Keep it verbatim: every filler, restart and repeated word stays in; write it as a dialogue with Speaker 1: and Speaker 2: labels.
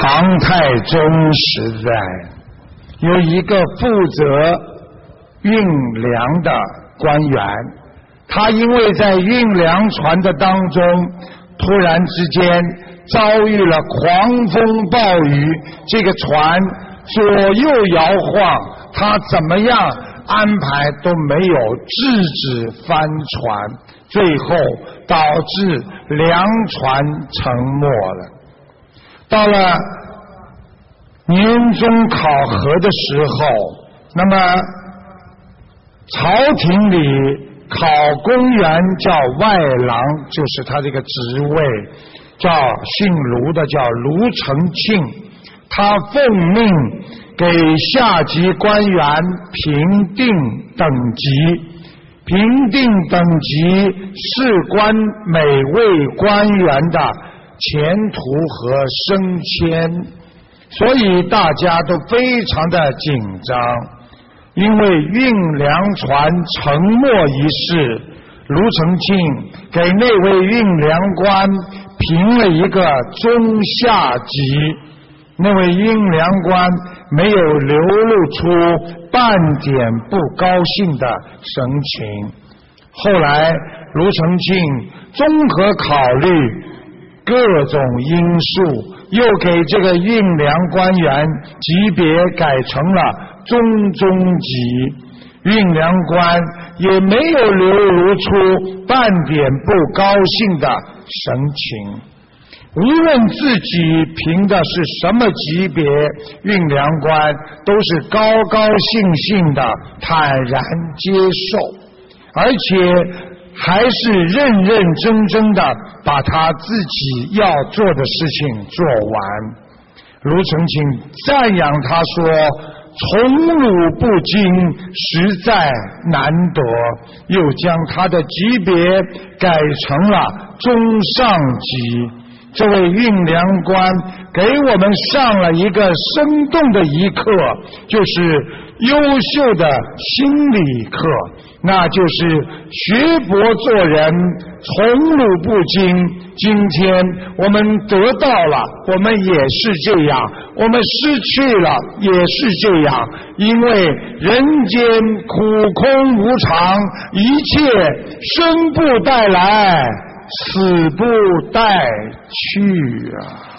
Speaker 1: 唐太宗时代有一个负责运粮的官员，他因为在运粮船的当中突然之间遭遇了狂风暴雨，这个船左右摇晃，他怎么样安排都没有制止翻船，最后导致粮船沉没了。到了年终考核的时候，那么朝廷里考公员叫外郎，就是他这个职位，叫姓卢的叫卢承庆，他奉命给下级官员评定等级，评定等级事关每位官员的前途和升迁，所以大家都非常的紧张。因为运粮船沉没一事，卢承庆给那位运粮官评了一个中下级，那位运粮官没有流露出半点不高兴的神情。后来卢承庆综合考虑各种因素，又给这个运粮官员级别改成了中中级，运粮官也没有流露出半点不高兴的神情。无论自己评的是什么级别，运粮官都是高高兴兴的坦然接受，而且还是认认真真的把他自己要做的事情做完。卢承庆赞扬他说，宠辱不惊实在难得，又将他的级别改成了中上级。这位运粮官给我们上了一个生动的一课，就是优秀的心理课，那就是学博做人，宠辱不惊。今天我们得到了，我们也是这样，我们失去了也是这样，因为人间苦空无常，一切生不带来，死不带去啊。